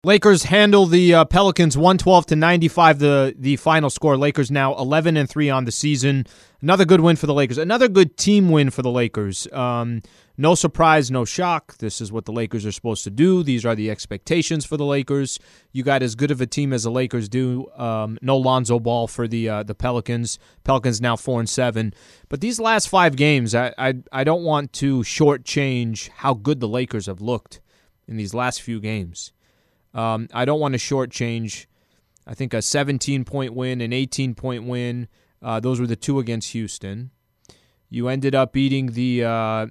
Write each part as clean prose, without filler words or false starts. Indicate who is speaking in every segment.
Speaker 1: Lakers handle the Pelicans 112-95. The final score. Lakers now 11-3 on the season. Another good win for the Lakers. Another good team win for the Lakers. No surprise, no shock. This is what the Lakers are supposed to do. These are the expectations for the Lakers. You got as good of a team as the Lakers do. No Lonzo Ball for the Pelicans. Pelicans now 4-7. But these last 5 games, I don't want to shortchange how good the Lakers have looked in these last few games. I don't want to shortchange, I think, a 17-point win, an 18-point win. Those were the 2 against Houston. You ended up beating the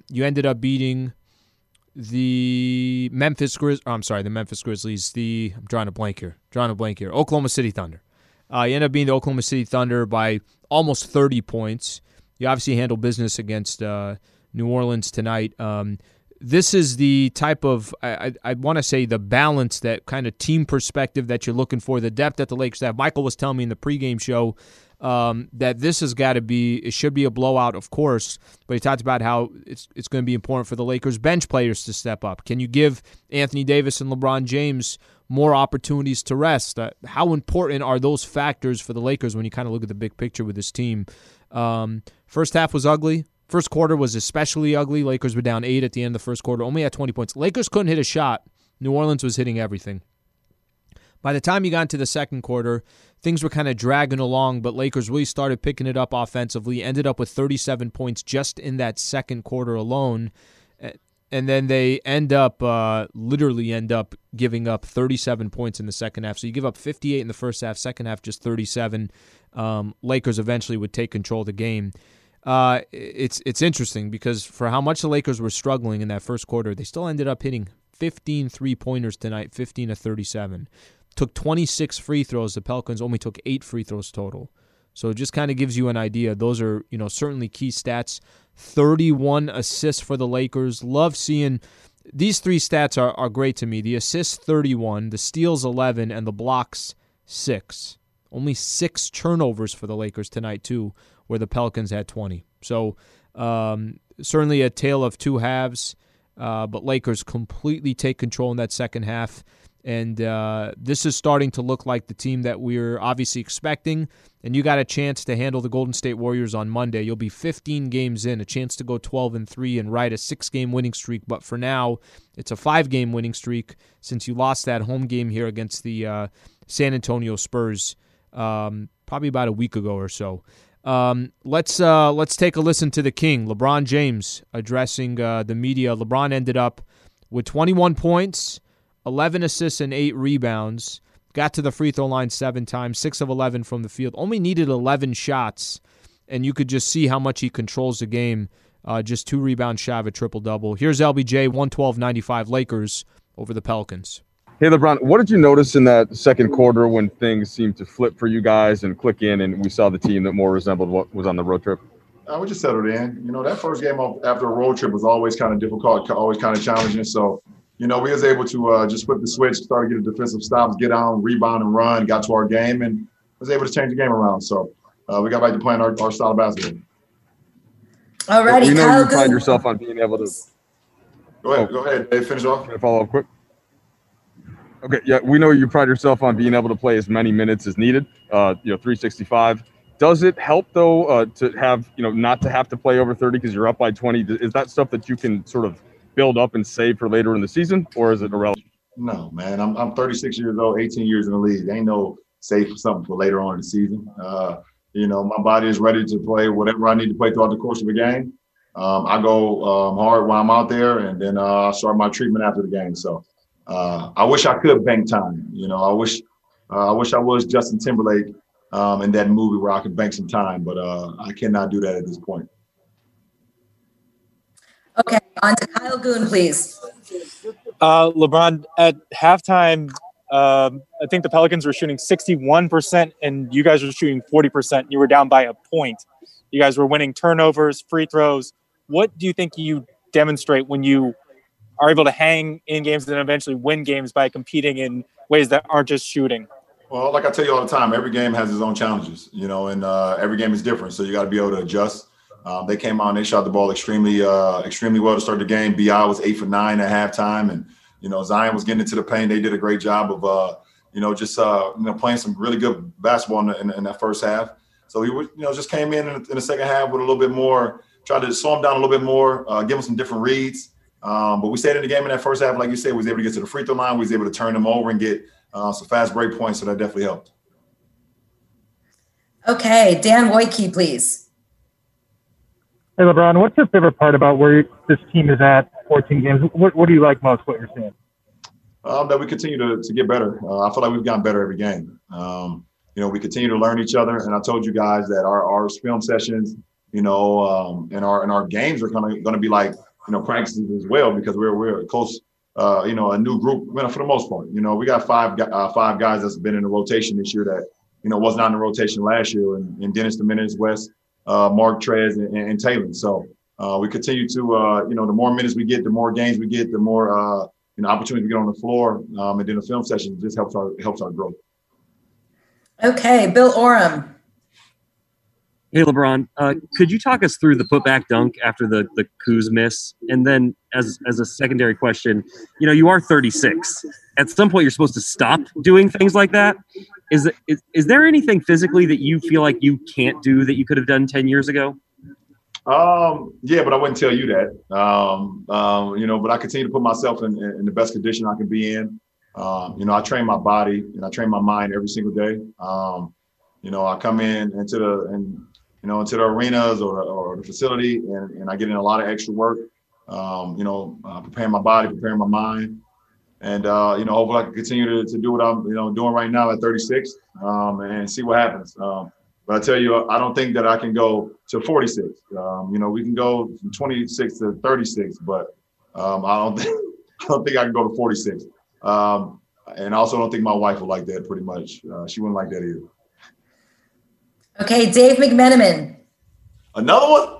Speaker 1: Memphis Grizzlies. I'm sorry, the Memphis Grizzlies. I'm drawing a blank here. Oklahoma City Thunder. You ended up beating the Oklahoma City Thunder by almost 30 points. You obviously handled business against New Orleans tonight. This is the type of, I want to say, the balance, that kind of team perspective that you're looking for, the depth that the Lakers have. Michael was telling me in the pregame show that this has got to be, it should be a blowout, of course, but he talked about how it's going to be important for the Lakers bench players to step up. Can you give Anthony Davis and LeBron James more opportunities to rest? How important are those factors for the Lakers when you kind of look at the big picture with this team? First half was ugly. First quarter was especially ugly. Lakers were down 8 at the end of the first quarter, only had 20 points. Lakers couldn't hit a shot. New Orleans was hitting everything. By the time you got into the second quarter, things were kind of dragging along, but Lakers really started picking it up offensively, ended up with 37 points just in that second quarter alone, and then they literally end up giving up 37 points in the second half. So you give up 58 in the first half, second half just 37. Lakers eventually would take control of the game. It's interesting because for how much the Lakers were struggling in that first quarter, they still ended up hitting 15 three-pointers tonight, 15 of 37. Took 26 free throws. The Pelicans only took 8 free throws total. So it just kind of gives you an idea. Those are, certainly key stats. 31 assists for the Lakers. Love seeing these 3 stats are great to me. The assists 31, the steals 11, and the blocks 6. Only 6 turnovers for the Lakers tonight too, where the Pelicans had 20. So certainly a tale of 2 halves, but Lakers completely take control in that second half. And this is starting to look like the team that we're obviously expecting. And you got a chance to handle the Golden State Warriors on Monday. You'll be 15 games in, a chance to go 12-3 and ride a 6-game winning streak. But for now, it's a 5-game winning streak since you lost that home game here against the San Antonio Spurs probably about a week ago or so. Let's take a listen to the King, LeBron James, addressing the media. LeBron ended up with 21 points, 11 assists, and 8 rebounds. Got to the free throw line 7 times, 6 of 11 from the field. Only needed 11 shots, and you could just see how much he controls the game. Just 2 rebounds shy of a triple-double. Here's LBJ, 112-95 Lakers over the Pelicans.
Speaker 2: Hey, LeBron, what did you notice in that second quarter when things seemed to flip for you guys and click in and we saw the team that more resembled what was on the road trip?
Speaker 3: We just settled in. That first game after a road trip was always kind of difficult, always kind of challenging. So, we was able to just flip the switch, start to get a defensive stops, get on, rebound, and run, got to our game, and was able to change the game around. So we got back to playing our style of basketball.
Speaker 4: All righty,
Speaker 2: you know you pride yourself on being able to –
Speaker 3: Go ahead, Dave, finish off.
Speaker 2: Can I follow up quick? Okay, yeah, we know you pride yourself on being able to play as many minutes as needed, 365. Does it help, though, to have, not to have to play over 30 because you're up by 20? Is that stuff that you can sort of build up and save for later in the season, or is it irrelevant?
Speaker 3: No, man. I'm 36 years old, 18 years in the league. Ain't no save for something for later on in the season. My body is ready to play whatever I need to play throughout the course of the game. I go hard while I'm out there, and then I start my treatment after the game. So I wish I could bank time. I wish I was Justin Timberlake in that movie where I could bank some time, but I cannot do that at this point.
Speaker 4: Okay, on to Kyle Goon, please.
Speaker 5: LeBron, at halftime, I think the Pelicans were shooting 61% and you guys were shooting 40%. You were down by a point. You guys were winning turnovers, free throws. What do you think you demonstrate when you are able to hang in games and eventually win games by competing in ways that aren't just shooting?
Speaker 3: Well, like I tell you all the time, every game has its own challenges, and every game is different. So you got to be able to adjust. They came out and they shot the ball extremely well to start the game. B.I. was 8 for 9 at halftime, and Zion was getting into the paint. They did a great job of, playing some really good basketball in that first half. So he just came in the second half with a little bit more, tried to slow him down a little bit more, give him some different reads. But we stayed in the game in that first half, like you said, we was able to get to the free throw line. We was able to turn them over and get some fast break points, so that definitely helped.
Speaker 4: Okay, Dan Wojcicki, please.
Speaker 6: Hey, LeBron, what's your favorite part about where this team is at 14 games? What do you like most, what you're seeing?
Speaker 3: That we continue to get better. I feel like we've gotten better every game. We continue to learn each other. And I told you guys that our film sessions, and our games are going to be like, practices as well, because we're close, a new group, for the most part. We got five guys that's been in the rotation this year that, was not in the rotation last year, and Dennis Dominguez, West, Mark Trez, and Taylor. So we continue to, the more minutes we get, the more games we get, the more, opportunities we get on the floor, and then the film session just helps our growth. Okay,
Speaker 4: Bill Oram.
Speaker 7: Hey, LeBron, could you talk us through the putback dunk after the Kuz miss? And then as a secondary question, you are 36. At some point, you're supposed to stop doing things like that. Is there anything physically that you feel like you can't do that you could have done 10 years ago?
Speaker 3: Yeah, but I wouldn't tell you that. But I continue to put myself in the best condition I can be in. I train my body and I train my mind every single day. I come into the arenas or the facility and I get in a lot of extra work, preparing my body, preparing my mind. And, hopefully I can continue to do what I'm, doing right now at 36 and see what happens. But I tell you, I don't think that I can go to 46. We can go from 26 to 36, but I don't think I can go to 46. And I also don't think my wife would like that pretty much. She wouldn't like that either.
Speaker 4: Okay, Dave McMenamin.
Speaker 3: Another one?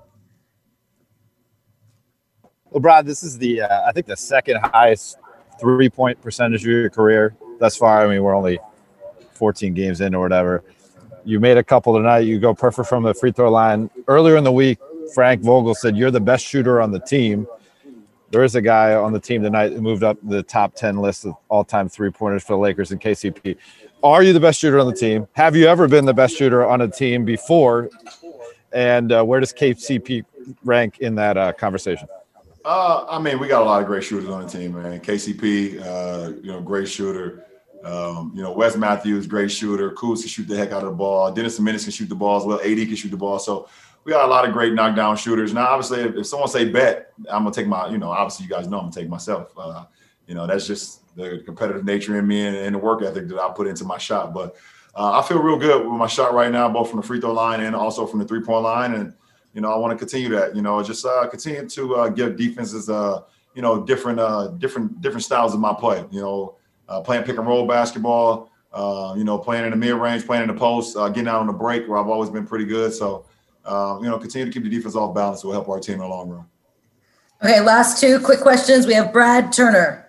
Speaker 8: LeBron, this is I think the second highest 3-point percentage of your career thus far. I mean, we're only 14 games in or whatever. You made a couple tonight. You go perfect from the free throw line. Earlier in the week, Frank Vogel said you're the best shooter on the team. There is a guy on the team tonight who moved up the top 10 list of all-time three-pointers for the Lakers in KCP. Are you the best shooter on the team? Have you ever been the best shooter on a team before? And where does KCP rank in that conversation?
Speaker 3: We got a lot of great shooters on the team, man. KCP, great shooter. Wes Matthews, great shooter. Kuz can shoot the heck out of the ball. Dennis Dominguez can shoot the ball as well. AD can shoot the ball. So we got a lot of great knockdown shooters. Now, obviously, if someone say bet, I'm going to take obviously you guys know I'm going to take myself. That's just the competitive nature in me and the work ethic that I put into my shot. But I feel real good with my shot right now, both from the free throw line and also from the three-point line. And, I want to continue that, just continue to give defenses, different styles of my play, playing pick and roll basketball, playing in the mid-range, playing in the post, getting out on the break where I've always been pretty good. So, continue to keep the defense off balance will help our team in the long run.
Speaker 4: Okay, last two quick questions. We have Brad Turner.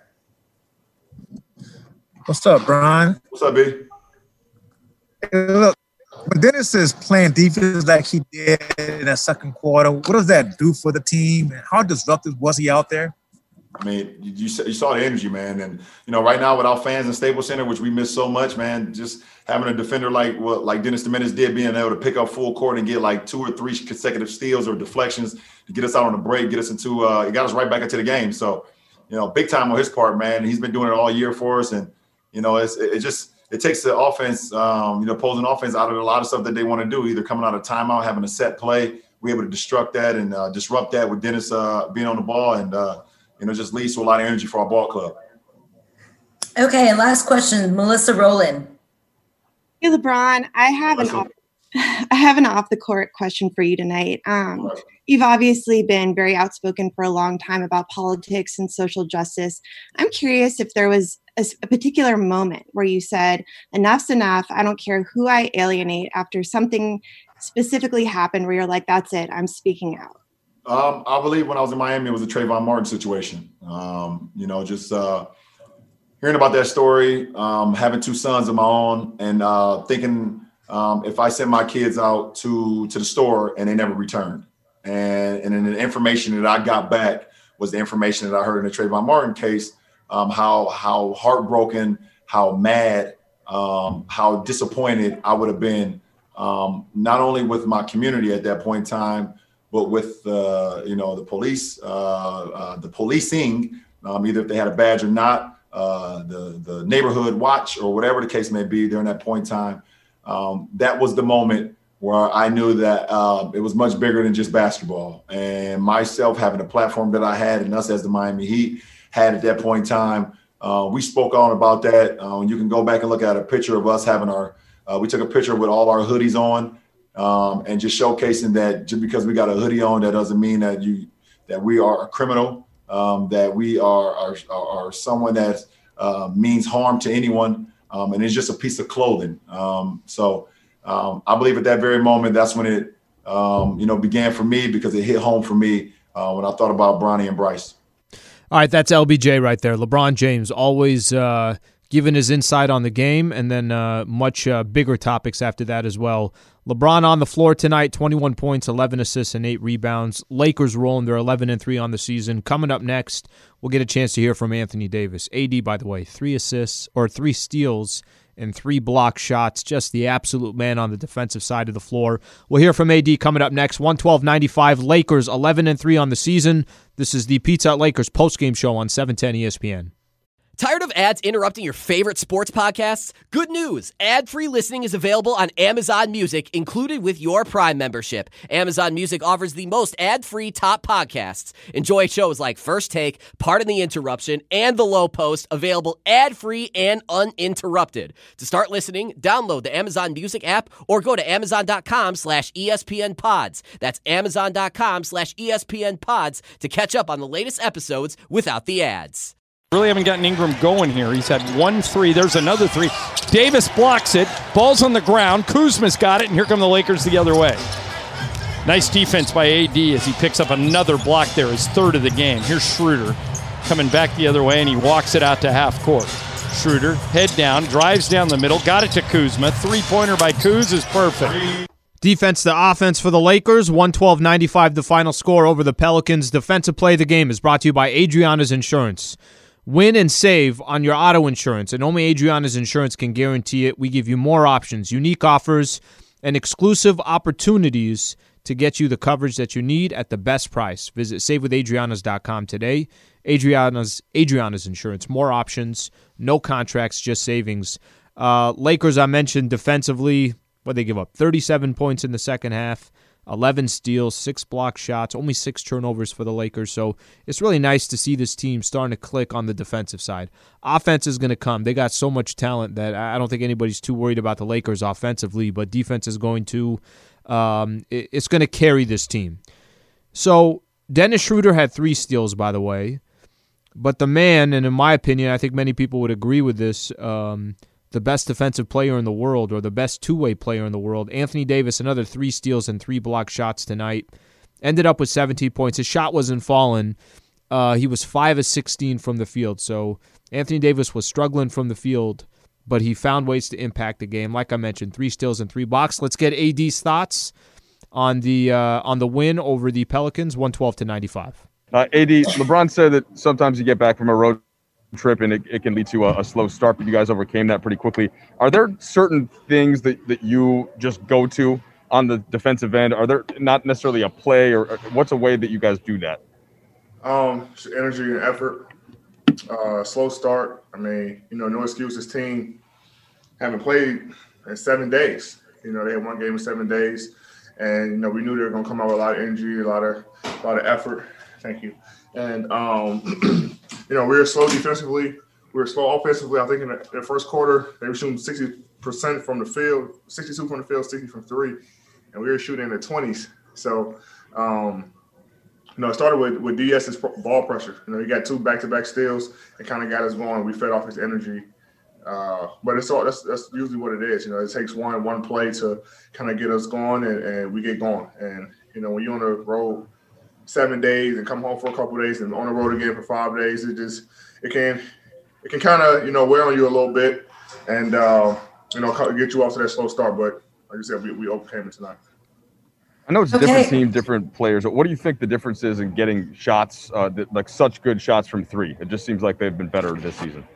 Speaker 9: What's up, Brian?
Speaker 3: What's up, B?
Speaker 9: Hey, look, when Dennis is playing defense like he did in that second quarter, what does that do for the team? And how disruptive was he out there?
Speaker 3: I mean, you saw the energy, man. And, right now without fans in Staples Center, which we miss so much, man, just having a defender like Dennis Dominguez did, being able to pick up full court and get like 2 or 3 consecutive steals or deflections to get us out on the break, get us into it got us right back into the game. So, big time on his part, man. He's been doing it all year for us. And, it takes the offense, opposing offense out of a lot of stuff that they want to do, either coming out of timeout, having a set play. We're able to disrupt that and disrupt that with Dennis being on the ball and, just leads to a lot of energy for our ball club.
Speaker 4: Okay, and last question, Melissa Rowland.
Speaker 10: Hey, LeBron, I have an off-the-court question for you tonight. You've obviously been very outspoken for a long time about politics and social justice. I'm curious if there was a particular moment where you said, enough's enough, I don't care who I alienate, after something specifically happened where you're like, that's it, I'm speaking out.
Speaker 3: I believe when I was in Miami, it was a Trayvon Martin situation. Hearing about that story, having 2 sons of my own, and thinking if I sent my kids out to the store and they never returned, and then the information that I got back was the information that I heard in the Trayvon Martin case, how heartbroken, how mad, how disappointed I would have been, not only with my community at that point in time, but with the police, the policing, either if they had a badge or not, the neighborhood watch or whatever the case may be during that point in time. That was the moment where I knew that it was much bigger than just basketball. And myself having a platform that I had, and us as the Miami Heat had at that point in time, we spoke on about that. You can go back and look at a picture of us having we took a picture with all our hoodies on, and just showcasing that just because we got a hoodie on, that doesn't mean that we are a criminal, that we are someone that means harm to anyone, and it's just a piece of clothing. So I believe at that very moment, that's when it began for me, because it hit home for me when I thought about Bronny and Bryce.
Speaker 1: All right, that's LBJ right there. LeBron James, always giving his insight on the game, and then much bigger topics after that as well. LeBron on the floor tonight, 21 points, 11 assists, and 8 rebounds. Lakers rolling. They're 11-3 on the season. Coming up next, we'll get a chance to hear from Anthony Davis. AD, by the way, 3 steals, and 3 block shots. Just the absolute man on the defensive side of the floor. We'll hear from AD coming up next. 112-95, Lakers 11-3 on the season. This is the Pizza Hut Lakers postgame show on 710 ESPN.
Speaker 11: Tired of ads interrupting your favorite sports podcasts? Good news! Ad-free listening is available on Amazon Music, included with your Prime membership. Amazon Music offers the most ad-free top podcasts. Enjoy shows like First Take, Pardon the Interruption, and The Low Post, available ad-free and uninterrupted. To start listening, download the Amazon Music app or go to amazon.com/ESPN Pods. That's amazon.com/ESPN Pods to catch up on the latest episodes without the ads.
Speaker 12: Really haven't gotten Ingram going here. He's had 1 3. There's another 3. Davis blocks it. Ball's on the ground. Kuzma's got it, and here come the Lakers the other way. Nice defense by AD as he picks up another block there, his 3rd of the game. Here's Schroeder coming back the other way, and he walks it out to half court. Schroeder, head down, drives down the middle, got it to Kuzma. 3-pointer by Kuz is perfect.
Speaker 1: Defense to offense for the Lakers. 112-95 the final score over the Pelicans. Defensive play of the game is brought to you by Adriana's Insurance. Win and save on your auto insurance, and only Adriana's Insurance can guarantee it. We give you more options, unique offers, and exclusive opportunities to get you the coverage that you need at the best price. Visit SaveWithAdrianas.com today. Adriana's Insurance. More options, no contracts, just savings. Lakers, I mentioned defensively, what they give up? 37 points in the second half. 11 steals, 6 block shots, only 6 turnovers for the Lakers. So it's really nice to see this team starting to click on the defensive side. Offense is going to come. They got so much talent that I don't think anybody's too worried about the Lakers offensively, but defense is going to it's going to carry this team. So Dennis Schroeder had 3 steals, by the way. But the man, and in my opinion, I think many people would agree with this, the best defensive player in the world, or the best two-way player in the world, Anthony Davis, another 3 steals and 3 block shots tonight. Ended up with 17 points. His shot wasn't falling. He was 5 of 16 from the field. So Anthony Davis was struggling from the field, but he found ways to impact the game. Like I mentioned, 3 steals and 3 blocks. Let's get AD's thoughts on the win over the Pelicans, 112-95.
Speaker 2: AD, LeBron said that sometimes you get back from a road trip and it can lead to a slow start, but you guys overcame that pretty quickly. Are there certain things that you just go to on the defensive end? Are there not necessarily a play, or what's a way that you guys do that?
Speaker 13: Energy and effort. Slow start. I mean, no excuse. This team haven't played in 7 days. They had 1 game in 7 days, and we knew they were going to come out with a lot of energy, a lot of effort. Thank you. And we were slow defensively. We were slow offensively. I think in the first quarter they were shooting 60% from the field, 62 from the field, 60 from 3, and we were shooting in the 20s. So, it started with DS's ball pressure. He got 2 back-to-back steals and kind of got us going. We fed off his energy. But that's usually what it is. It takes one play to kind of get us going, and we get going. And when you're on the road 7 days and come home for a couple of days and on the road again for 5 days, it can kind of wear on you a little bit and get you off to that slow start. But like I said, we overcame it tonight.
Speaker 2: I know it's different team, different players. But what do you think the difference is in getting shots, like such good shots from three? It just seems like they've been better this season.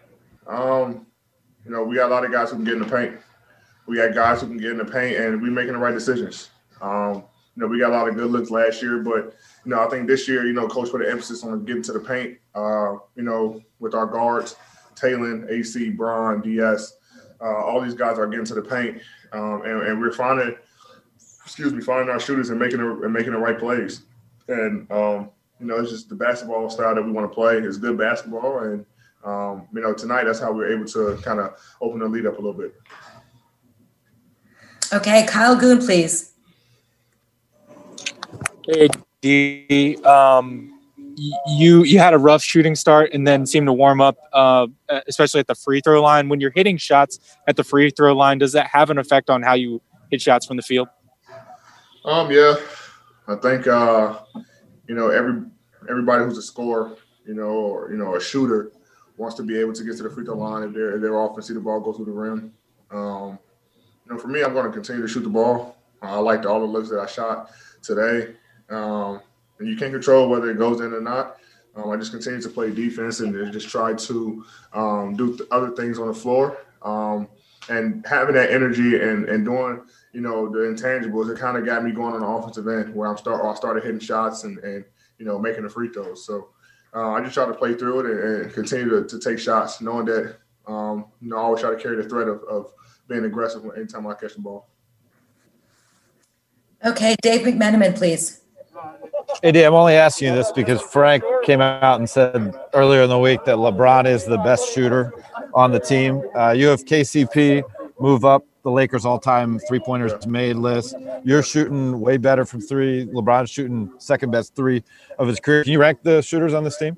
Speaker 13: We got a lot of guys who can get in the paint. We got guys who can get in the paint, and we're making the right decisions. We got a lot of good looks last year, but I think this year, Coach put an emphasis on getting to the paint. With our guards, Taylon, AC, Bron, DS, all these guys are getting to the paint, and we're finding our shooters and making the right plays. And it's just the basketball style that we want to play. It's good basketball, and tonight that's how we're able to kind of open the lead up a little bit.
Speaker 4: Okay, Kyle Goon, please.
Speaker 5: Hey, D. You had a rough shooting start and then seemed to warm up, especially at the free throw line. When you're hitting shots at the free throw line, does that have an effect on how you hit shots from the field?
Speaker 13: Yeah, I think everybody who's a scorer, or a shooter wants to be able to get to the free throw line if they're off and see the ball go through the rim. For me, I'm going to continue to shoot the ball. I liked all the looks that I shot today. And you can't control whether it goes in or not. I just continue to play defense and just try to do other things on the floor. And having that energy and doing, the intangibles, it kind of got me going on the offensive end where I started hitting shots and making the free throws. So I just try to play through it and continue to take shots, knowing that, I always try to carry the threat of being aggressive anytime I catch the ball.
Speaker 4: Okay, Dave McMenamin, please.
Speaker 8: AD, I'm only asking you this because Frank came out and said earlier in the week that LeBron is the best shooter on the team. You have KCP move up the Lakers' all-time three-pointers made list. You're shooting way better from three. LeBron's shooting second best three of his career. Can you rank the shooters on this team?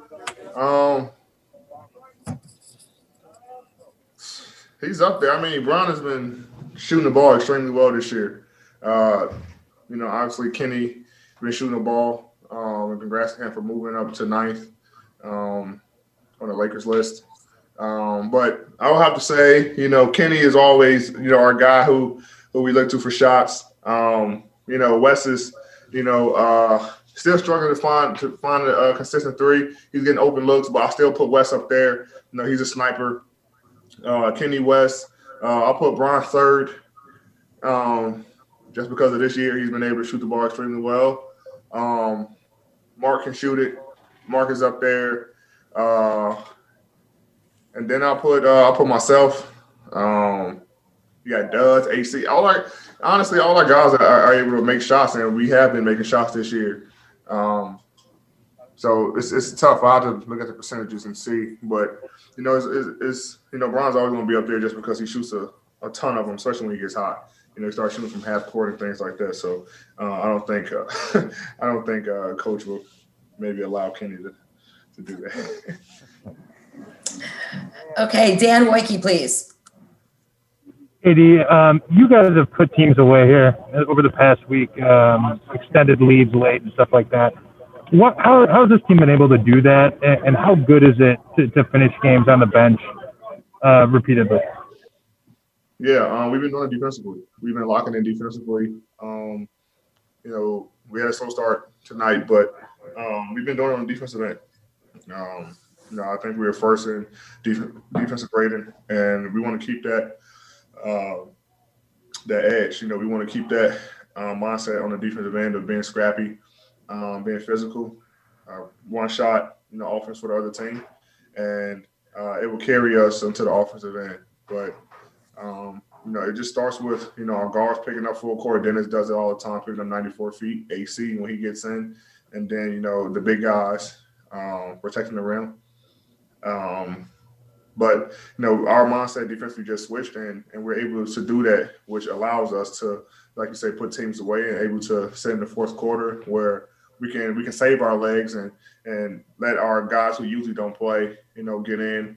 Speaker 13: He's up there. I mean, Bron has been shooting the ball extremely well this year. Obviously Kenny been shooting the ball. And congrats to him for moving up to 9th on the Lakers list. But I will have to say, Kenny is always, our guy who we look to for shots. Wes is, still struggling to find a consistent three. He's getting open looks, but I still put Wes up there. He's a sniper. Kenny, West. I'll put Bron third. Just because of this year, he's been able to shoot the ball extremely well. Mark can shoot it. Mark is up there. And then I'll put myself. You got Duds, AC. Honestly, all our guys are able to make shots, and we have been making shots this year. So it's tough. I have to look at the percentages and see. But, it's Bron's always going to be up there just because he shoots a ton of them, especially when he gets hot. He starts shooting from half court and things like that. So I don't think Coach will maybe allow Kenny to do that.
Speaker 4: Okay, Dan Wojcicki, please.
Speaker 6: AD, you guys have put teams away here over the past week, extended leads late and stuff like that. How has this team been able to do that, and how good is it to finish games on the bench repeatedly?
Speaker 13: Yeah, we've been doing it defensively. We've been locking in defensively. We had a slow start tonight, but we've been doing it on the defensive end. I think we were first in defensive rating, and we want to keep that edge. We want to keep that mindset on the defensive end of being scrappy, being physical, one shot, offense for the other team, and it will carry us into the offensive end. But it just starts with our guards picking up full court. Dennis does it all the time, picking up 94 feet. AC when he gets in, and then the big guys protecting the rim. But our mindset defensively just switched, and we're able to do that, which allows us to, like you say, put teams away and able to sit in the fourth quarter where we can save our legs and let our guys who usually don't play, get in.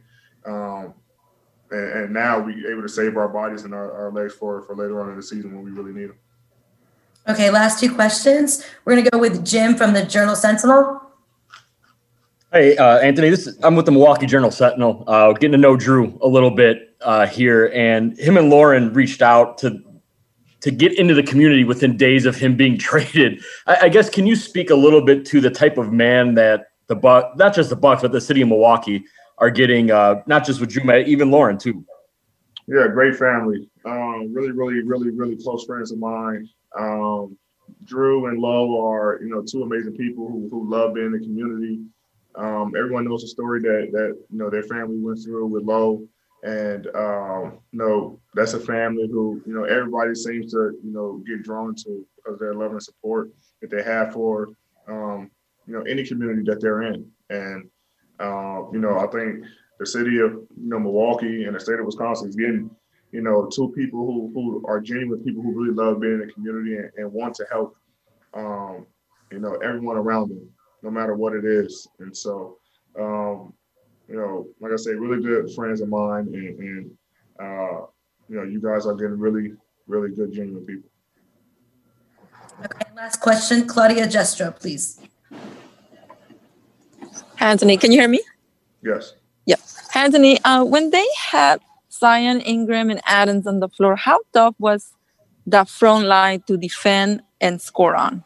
Speaker 13: And now we're able to save our bodies and our legs for later on in the season when we really need them.
Speaker 4: Okay, last two questions. We're going to go with Jim from the Journal-Sentinel.
Speaker 14: Hey, Anthony, I'm with the Milwaukee Journal-Sentinel, getting to know Drew a little bit here, and him and Lauren reached out to to get into the community within days of him being traded. I guess, can you speak a little bit to the type of man that the Bucs, not just the Bucs, but the city of Milwaukee are getting, not just with Drew, even Lauren too?
Speaker 13: Yeah, great family. Really, really, really, really close friends of mine. Drew and Lo are, two amazing people who love being in the community. Everyone knows the story that their family went through with Lo, and that's a family who everybody seems to get drawn to because of their love and support that they have for any community that they're in. And I think the city of Milwaukee and the state of Wisconsin is getting two people who are genuine people who really love being in the community and want to help everyone around them, no matter what it is. And so like I say, really good friends of mine, and you guys are getting really, really good, genuine people.
Speaker 4: Okay, last question, Claudia Jestro, please.
Speaker 15: Anthony, can you hear me?
Speaker 13: Yes.
Speaker 15: Yeah. Anthony, when they had Zion, Ingram, and Adams on the floor, how tough was that front line to defend and score on?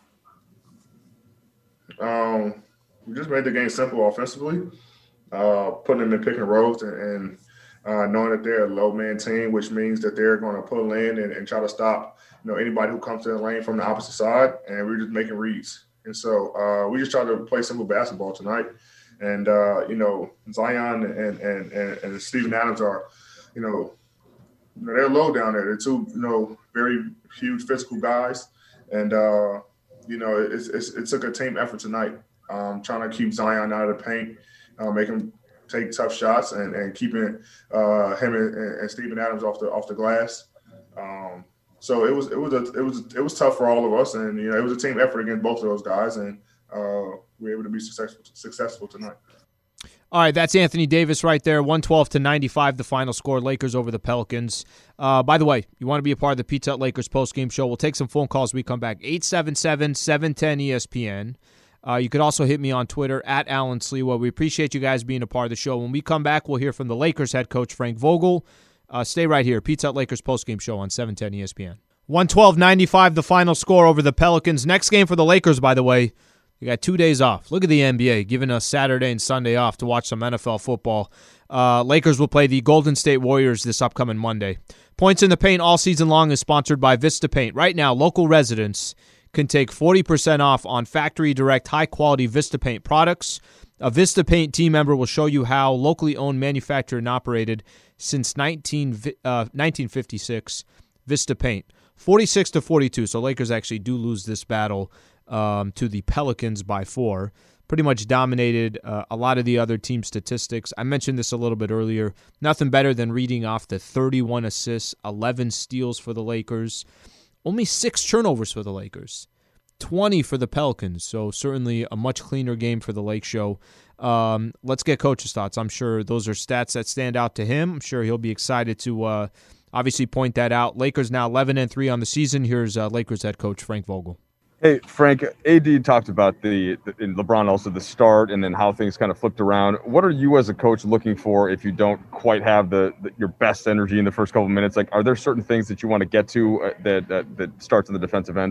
Speaker 13: We just made the game simple offensively, putting them in pick and rolls and knowing that they're a low man team, which means that they're going to pull in and try to stop anybody who comes to the lane from the opposite side, and we're just making reads. And so we just try to play simple basketball tonight. And Zion and Steven Adams are, they're low down there. They're two, very huge physical guys, and it took a team effort tonight, trying to keep Zion out of the paint, make him take tough shots, and keeping him and Steven Adams off the glass. So it was tough for all of us, and it was a team effort against both of those guys, and we were able to be successful tonight.
Speaker 1: All right, that's Anthony Davis right there, 112-95, the final score, Lakers over the Pelicans. By the way, you want to be a part of the Pizza Hut Lakers postgame show, we'll take some phone calls when we come back, 877-710-ESPN. You could also hit me on Twitter, @Alan Sliwa. We appreciate you guys being a part of the show. When we come back, we'll hear from the Lakers head coach, Frank Vogel. Stay right here, Pizza Hut Lakers postgame show on 710 ESPN. 112-95, the final score over the Pelicans. Next game for the Lakers, by the way, you got 2 days off. Look at the NBA, giving us Saturday and Sunday off to watch some NFL football. Lakers will play the Golden State Warriors this upcoming Monday. Points in the Paint all season long is sponsored by Vista Paint. Right now, local residents can take 40% off on factory direct high-quality Vista Paint products. A Vista Paint team member will show you how, locally owned, manufactured, and operated since 1956. Vista Paint. 46-42, so Lakers actually do lose this battle to the Pelicans by 4. Pretty much dominated a lot of the other team statistics. I mentioned this a little bit earlier. Nothing better than reading off the 31 assists, 11 steals for the Lakers. Only 6 turnovers for the Lakers. 20 for the Pelicans, so certainly a much cleaner game for the Lake Show. Let's get Coach's thoughts. I'm sure those are stats that stand out to him. I'm sure he'll be excited to obviously point that out. Lakers now 11-3 on the season. Here's Lakers head coach Frank Vogel.
Speaker 2: Hey, Frank, AD talked about in LeBron also the start and then how things kind of flipped around. What are you as a coach looking for if you don't quite have your best energy in the first couple of minutes? Like, are there certain things that you want to get to that starts on the defensive end?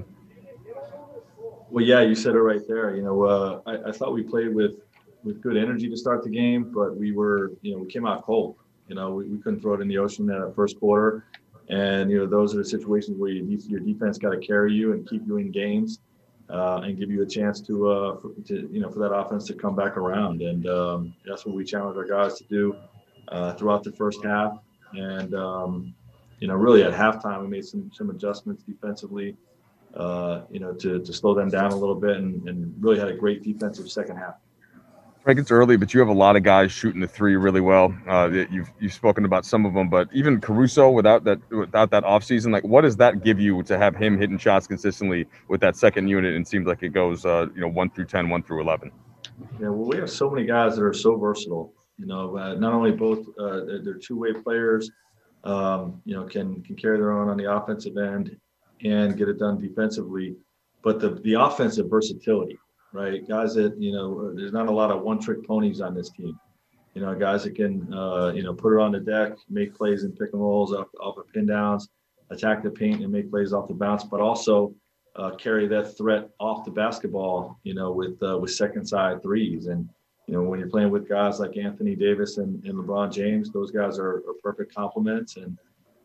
Speaker 16: Well, yeah, you said it right there. I thought we played with good energy to start the game, but we came out cold. We couldn't throw it in the ocean in that first quarter. And, those are the situations where your defense got to carry you and keep you in games and give you a chance for that offense to come back around. And that's what we challenged our guys to do throughout the first half. And, really at halftime, we made some adjustments defensively, to slow them down a little bit and really had a great defensive second half.
Speaker 2: Frank, it's early, but you have a lot of guys shooting the three really well. You've spoken about some of them, but even Caruso without that offseason, like what does that give you to have him hitting shots consistently with that second unit? And it seems like it goes 1 through 10, 1 through 11.
Speaker 16: Yeah, well, we have so many guys that are so versatile. Not only both they're two-way players, can carry their own on the offensive end and get it done defensively, but the offensive versatility. Right, guys that there's not a lot of one-trick ponies on this team. Guys that can put it on the deck, make plays and pick and rolls off of pin downs, attack the paint and make plays off the bounce, but also carry that threat off the basketball, with second side threes. And, when you're playing with guys like Anthony Davis and LeBron James, those guys are perfect complements. And,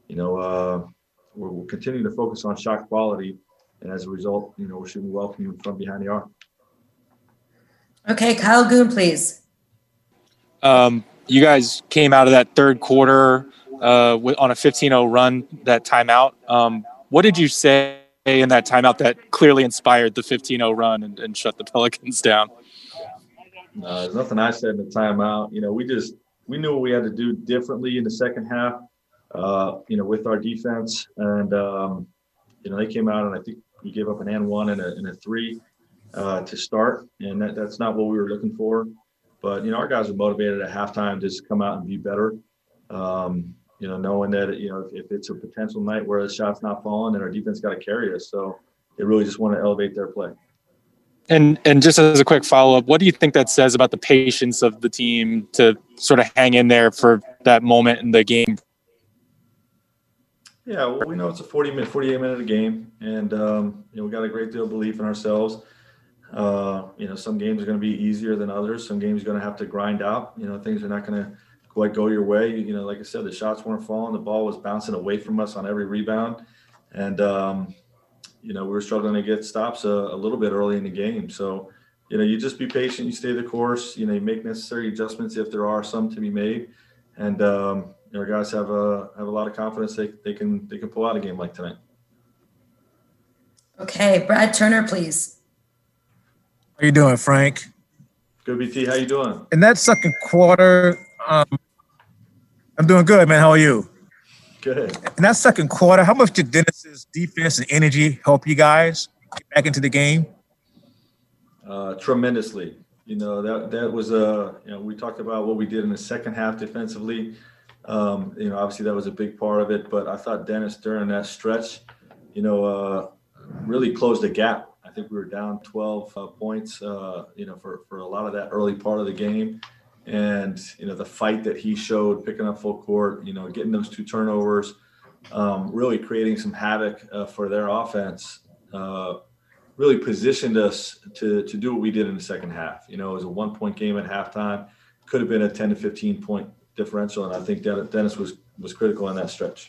Speaker 16: we'll continue to focus on shot quality. And as a result, we're shooting well from behind the arc.
Speaker 4: Okay, Kyle Goon, please.
Speaker 5: You guys came out of that third quarter on a 15-0 run, that timeout. What did you say in that timeout that clearly inspired the 15-0 run and shut the Pelicans down?
Speaker 16: There's nothing I said in the timeout. We knew what we had to do differently in the second half, with our defense. And, they came out and I think we gave up an and one and a three to start. And that's not what we were looking for. But, our guys were motivated at halftime to just come out and be better. Knowing that, if it's a potential night where the shot's not falling, then our defense got to carry us. So they really just want to elevate their play.
Speaker 5: And just as a quick follow-up, what do you think that says about the patience of the team to sort of hang in there for that moment in the game?
Speaker 16: Yeah, well, we know it's a 48-minute game, and we got a great deal of belief in ourselves. Some games are going to be easier than others. Some games are going to have to grind out. Things are not going to quite go your way. Like I said, the shots weren't falling. The ball was bouncing away from us on every rebound, and we were struggling to get stops a little bit early in the game. So, you just be patient. You stay the course. You make necessary adjustments if there are some to be made, and our guys have a lot of confidence they can pull out a game like tonight.
Speaker 4: Okay, Brad Turner, please.
Speaker 9: How you doing, Frank?
Speaker 16: Good, BT. How you doing?
Speaker 9: In that second quarter, I'm doing good, man. How are you?
Speaker 16: Good.
Speaker 9: In that second quarter, how much did Dennis's defense and energy help you guys get back into the game?
Speaker 16: Tremendously. That was we talked about what we did in the second half defensively. Obviously that was a big part of it, but I thought Dennis during that stretch, really closed the gap. I think we were down 12 points, for a lot of that early part of the game. And, the fight that he showed, picking up full court, getting those 2 turnovers, really creating some havoc for their offense, really positioned us to do what we did in the second half. It was a 1-point game at halftime, could have been a 10 to 15 point differential. And I think that Dennis was critical in that stretch.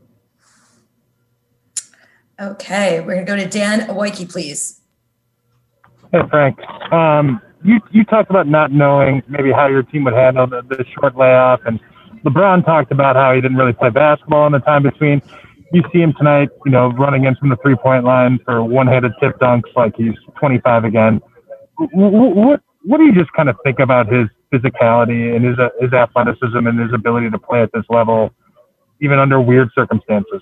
Speaker 4: Okay, we're going to go to Dan Awoiki, please.
Speaker 6: Hey, Frank. You talked about not knowing maybe how your team would handle the short layoff, and LeBron talked about how he didn't really play basketball in the time between. You see him tonight, running in from the 3-point line for one-handed tip dunks like he's 25 again. What do you just kind of think about his physicality and his athleticism and his ability to play at this level, even under weird circumstances?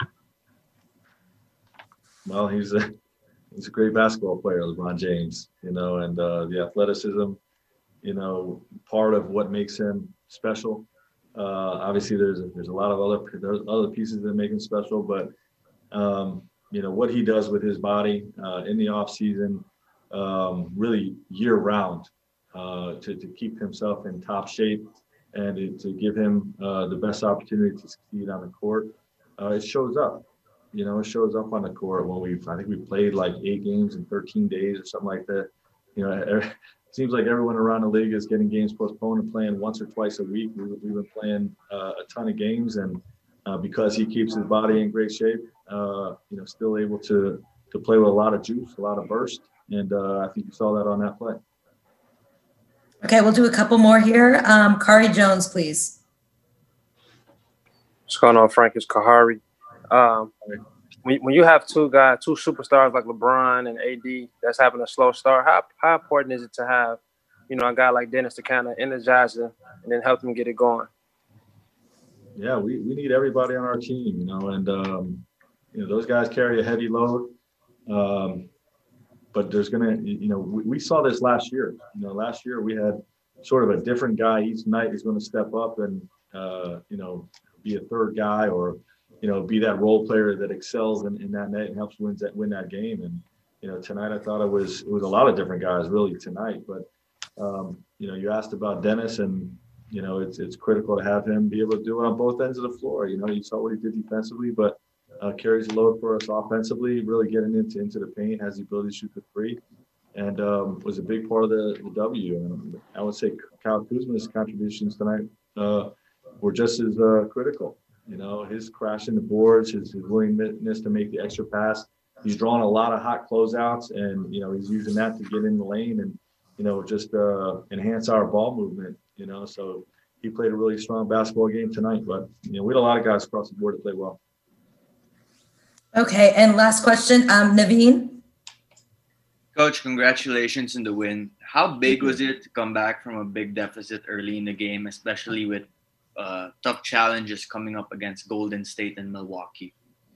Speaker 16: Well, he's a great basketball player, LeBron James, and the athleticism, part of what makes him special. Obviously there's a lot of other pieces that make him special, but what he does with his body in the off season, really year round, to keep himself in top shape and to give him the best opportunity to succeed on the court, it shows up. It shows up on the court when I think we played like 8 games in 13 days or something like that. It seems like everyone around the league is getting games postponed and playing once or twice a week. We've been playing a ton of games, and because he keeps his body in great shape, still able to play with a lot of juice, a lot of burst, and I think you saw that on that play.
Speaker 4: Okay, we'll do a couple more here. Kari Jones, please.
Speaker 17: What's going on, Frank? It's Kahari. When you have two superstars like LeBron and AD that's having a slow start, how important is it to have, a guy like Dennis to kind of energize them and then help them get it going?
Speaker 16: Yeah, we need everybody on our team, and those guys carry a heavy load. But there's we saw this last year. Last year we had sort of a different guy each night who's going to step up and be a third guy or be that role player that excels in that net and helps win that game. And, tonight I thought it was a lot of different guys really tonight. But, you asked about Dennis, and, it's critical to have him be able to do it on both ends of the floor. You saw what he did defensively, but carries the load for us offensively, really getting into the paint, has the ability to shoot the three, and was a big part of the W. And I would say Kyle Kuzma's contributions tonight were just as critical. You know, his crashing the boards, his willingness to make the extra pass. He's drawing a lot of hot closeouts, and, you know, he's using that to get in the lane and, you know, just enhance our ball movement, you know. So he played a really strong basketball game tonight. But, you know, we had a lot of guys across the board that played well.
Speaker 4: Okay, and last question, Naveen.
Speaker 18: Coach, congratulations on the win. How big was it to come back from a big deficit early in the game, especially with tough challenges coming up against Golden State and Milwaukee?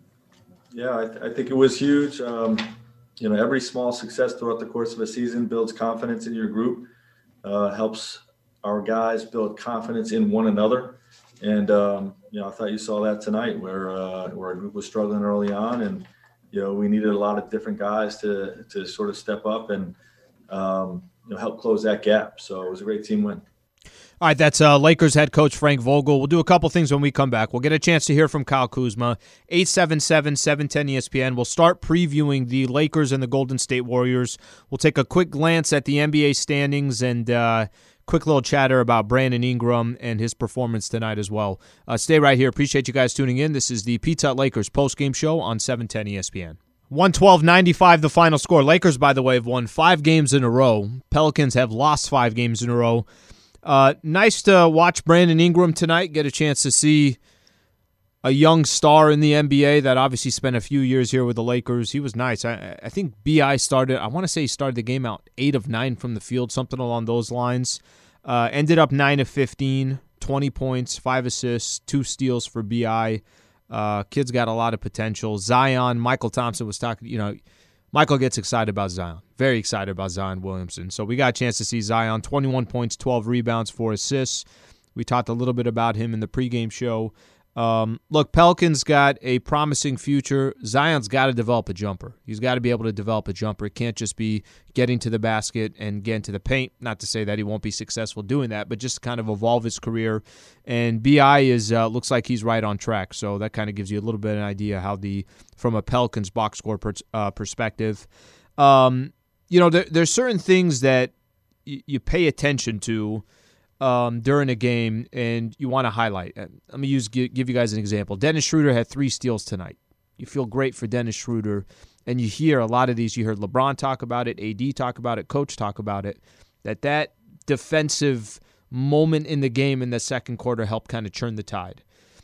Speaker 16: Yeah, I think it was huge. You know, every small success throughout the course of a season builds confidence in your group, helps our guys build confidence in one another. And, you know, I thought you saw that tonight where our group was struggling early on, and, you know, we needed a lot of different guys to sort of step up and, you know, help close that gap. So it was a great team win.
Speaker 1: All right, that's Lakers head coach Frank Vogel. We'll do a couple things when we come back. We'll get a chance to hear from Kyle Kuzma, 877-710-ESPN. We'll start previewing the Lakers and the Golden State Warriors. We'll take a quick glance at the NBA standings and quick little chatter about Brandon Ingram and his performance tonight as well. Stay right here. Appreciate you guys tuning in. This is the Pizza Hut Lakers postgame show on 710 ESPN. 112-95 the final score. Lakers, by the way, have won 5 games in a row. Pelicans have lost 5 games in a row. Nice to watch Brandon Ingram tonight, get a chance to see a young star in the NBA that obviously spent a few years here with the Lakers. He was nice. I think B.I. started, I want to say he started the game out 8 of 9 from the field, something along those lines. Ended up 9 of 15, 20 points, 5 assists, 2 steals for B.I. Kid's got a lot of potential. Zion, Michael Thompson was talking, you know, Michael gets excited about Zion. Very excited about Zion Williamson. So we got a chance to see Zion, 21 points, 12 rebounds, 4 assists. We talked a little bit about him in the pregame show. Look, Pelicans got a promising future. Zion's got to develop a jumper. He's got to be able to develop a jumper. It can't just be getting to the basket and getting to the paint. Not to say that he won't be successful doing that, but just kind of evolve his career. And B.I. is looks like he's right on track. So that kind of gives you a little bit of an idea how from a Pelicans box score perspective. You know, there's certain things that you pay attention to during a game, and you want to highlight. Let me give you guys an example. Dennis Schroeder had 3 steals tonight. You feel great for Dennis Schroeder, and you hear a lot of these. You heard LeBron talk about it, AD talk about it, Coach talk about it, that defensive moment in the game in the second quarter helped kind of churn the tide.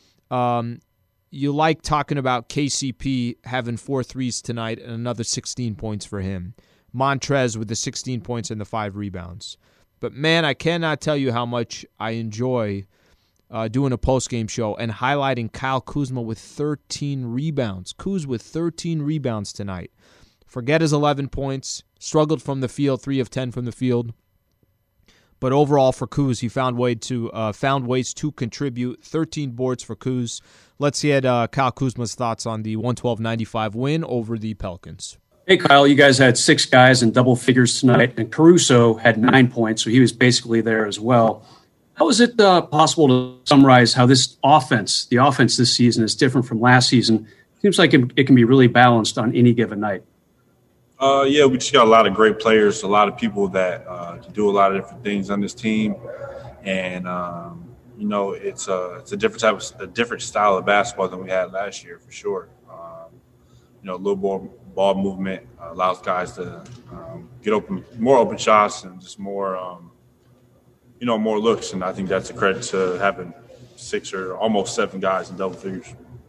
Speaker 1: You like talking about KCP having 4 threes tonight and another 16 points for him. Montrez with the 16 points and the 5 rebounds. But, man, I cannot tell you how much I enjoy doing a postgame show and highlighting Kyle Kuzma with 13 rebounds. Kuz with 13 rebounds tonight. Forget his 11 points. Struggled from the field, 3 of 10 from the field. But overall for Kuz, he found ways to contribute. 13 boards for Kuz. Let's get Kyle Kuzma's thoughts on the 112-95 win over the Pelicans.
Speaker 19: Hey, Kyle, you guys had 6 guys in double figures tonight, and Caruso had 9 points, so he was basically there as well. How is it possible to summarize how the offense this season is different from last season? Seems like it can be really balanced on any given night.
Speaker 20: Yeah, we just got a lot of great players, a lot of people that can do a lot of different things on this team, and you know, it's a different style of basketball than we had last year for sure. You know, a little more ball movement allows guys to get more open shots and just more, you know, more looks. And I think that's a credit to having 6 or almost 7 guys in double figures.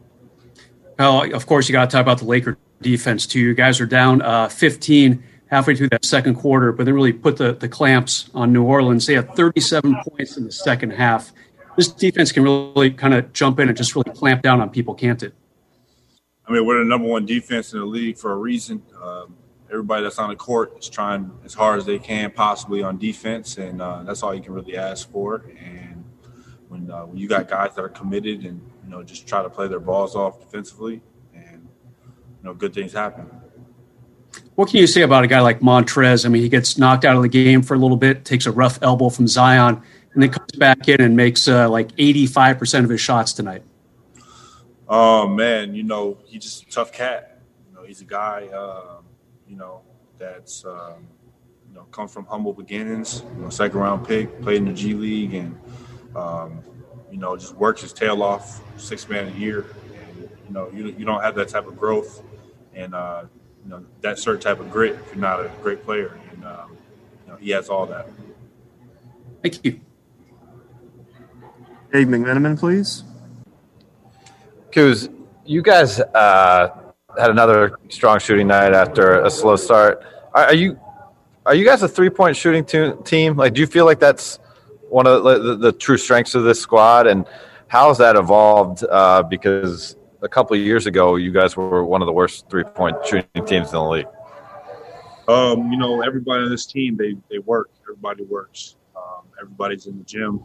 Speaker 19: Well, of course, you got to talk about the Laker defense too. You guys are down 15 halfway through that second quarter, but then really put the clamps on New Orleans. They had 37 points in the second half. This defense can really kind of jump in and just really clamp down on people, can't it?
Speaker 20: I mean, we're the number 1 defense in the league for a reason. Everybody that's on the court is trying as hard as they can possibly on defense, and that's all you can really ask for. And when you got guys that are committed and, you know, just try to play their balls off defensively, and, you know, good things happen.
Speaker 19: What can you say about a guy like Montrez? I mean, he gets knocked out of the game for a little bit, takes a rough elbow from Zion, and then comes back in and makes like 85% of his shots tonight.
Speaker 20: Oh man, he's just a tough cat. He's a guy, that's comes from humble beginnings. Second round pick, played in the G League, and just works his tail off, 6 man a year. And you don't have that type of growth, and that certain type of grit if you're not a great player. And he has all that.
Speaker 19: Thank you.
Speaker 21: Dave McMenamin, please.
Speaker 8: Kuz, you guys had another strong shooting night after a slow start. Are you guys a 3-point shooting team? Like, do you feel like that's one of the true strengths of this squad? And how has that evolved? Because a couple of years ago, you guys were one of the worst 3-point shooting teams in the league.
Speaker 20: Everybody on this team, they work. Everybody works. Everybody's in the gym.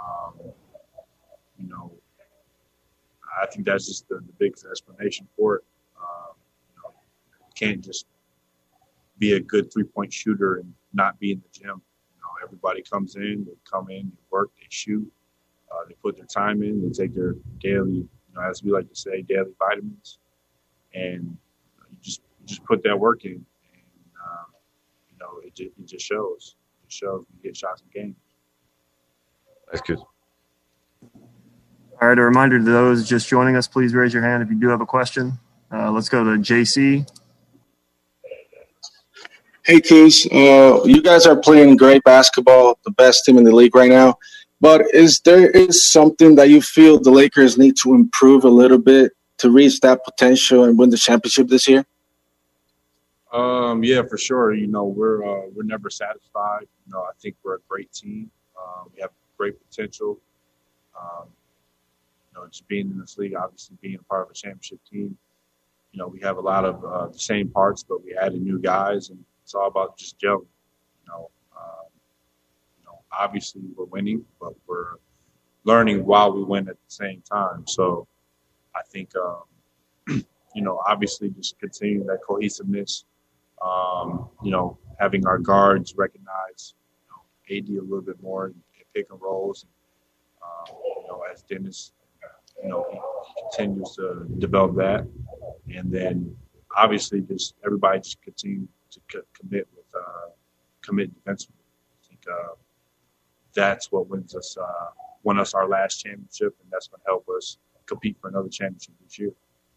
Speaker 20: I think that's just the biggest explanation for it. You can't just be a good 3-point shooter and not be in the gym. Everybody comes in, they work, they shoot, they put their time in, they take their daily, as we like to say, daily vitamins, and you just put that work in, and it just shows. It shows when you get shots in games.
Speaker 8: That's good.
Speaker 21: All right, a reminder to those just joining us, please raise your hand if you do have a question. Let's go to JC.
Speaker 22: Hey, Kuz. You guys are playing great basketball, the best team in the league right now. But is something that you feel the Lakers need to improve a little bit to reach that potential and win the championship this year?
Speaker 20: Yeah, for sure. We're never satisfied. I think we're a great team. We have great potential. Just being in this league, obviously being a part of a championship team, we have a lot of the same parts, but we added new guys, and it's all about just gelling. Obviously we're winning, but we're learning while we win at the same time. So I think, obviously just continuing that cohesiveness, having our guards recognize, AD a little bit more in pick and rolls. As Dennis, he continues to develop that. And then obviously just everybody just continue to commit defensively. I think that's what won us our last championship, and that's going to help us compete for another championship this year.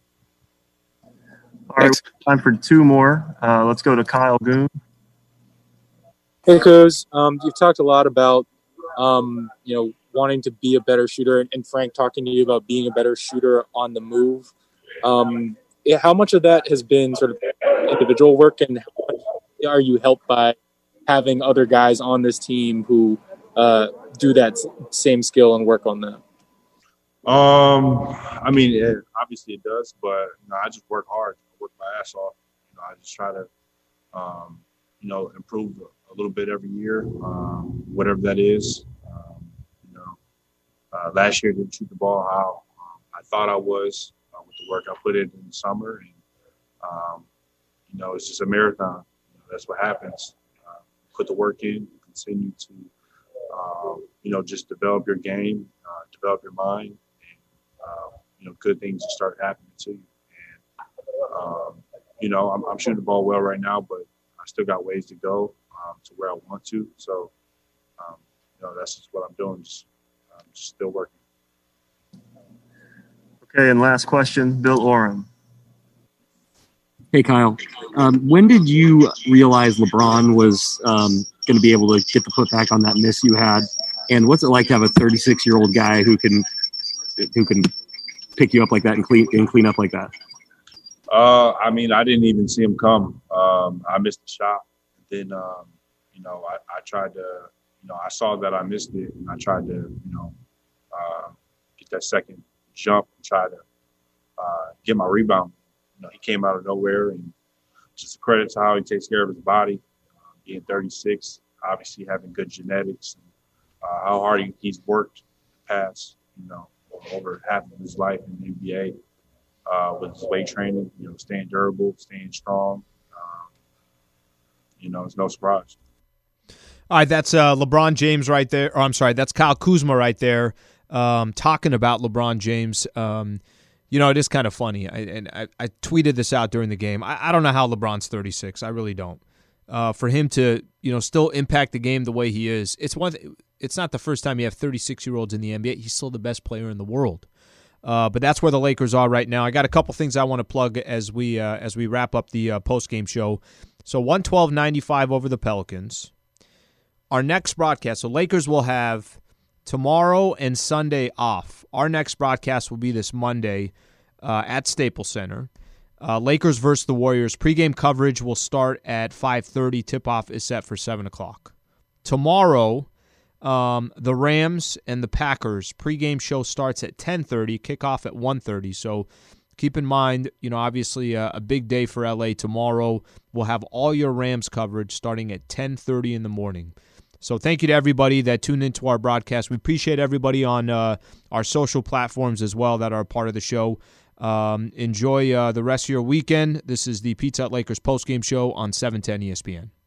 Speaker 21: All right, time for 2 more. Let's go to Kyle Goon.
Speaker 5: Hey, Kuz. You've talked a lot about, wanting to be a better shooter, and Frank talking to you about being a better shooter on the move. How much of that has been sort of individual work, and how much are you helped by having other guys on this team who do that same skill and work on that?
Speaker 20: Obviously it does, but I just work hard. I work my ass off. I just try to, improve a little bit every year, whatever that is. Last year, I didn't shoot the ball how I thought I was with the work I put in the summer. And, it's just a marathon. That's what happens. Put the work in, continue to, just develop your game, develop your mind, and, good things just start happening to you. And, I'm shooting the ball well right now, but I still got ways to go to where I want to. So, that's just what I'm doing. Just still working.
Speaker 21: Okay, and last question, Bill Oram.
Speaker 7: Hey, Kyle. When did you realize LeBron was going to be able to get the putback on that miss you had? And what's it like to have a 36-year-old guy who can pick you up like that and clean up like that?
Speaker 20: I didn't even see him come. I missed the shot. Then, I tried to, I saw that I missed it, and I tried to, get that second jump and try to get my rebound. He came out of nowhere, and just a credit to how he takes care of his body, being 36, obviously having good genetics, and how hard he's worked past, over half of his life in the NBA with his weight training, staying durable, staying strong. It's no surprise.
Speaker 1: All right, that's LeBron James right there. That's Kyle Kuzma right there talking about LeBron James. it is kind of funny. I tweeted this out during the game. I don't know how LeBron's 36. I really don't. For him to, still impact the game the way he is, it's not the first time you have 36-year-olds in the NBA. He's still the best player in the world. But that's where the Lakers are right now. I got a couple things I want to plug as we wrap up the post-game show. So 112-95 over the Pelicans. Our next broadcast, so Lakers will have tomorrow and Sunday off. Our next broadcast will be this Monday at Staples Center. Lakers versus the Warriors. Pre-game coverage will start at 5:30. Tip-off is set for 7 o'clock. Tomorrow, the Rams and the Packers pregame show starts at 10:30, kickoff at 1:30. So keep in mind, obviously a big day for LA tomorrow. We'll have all your Rams coverage starting at 10:30 in the morning. So thank you to everybody that tuned into our broadcast. We appreciate everybody on our social platforms as well that are part of the show. Enjoy the rest of your weekend. This is the Pizza Hut Lakers postgame show on 710 ESPN.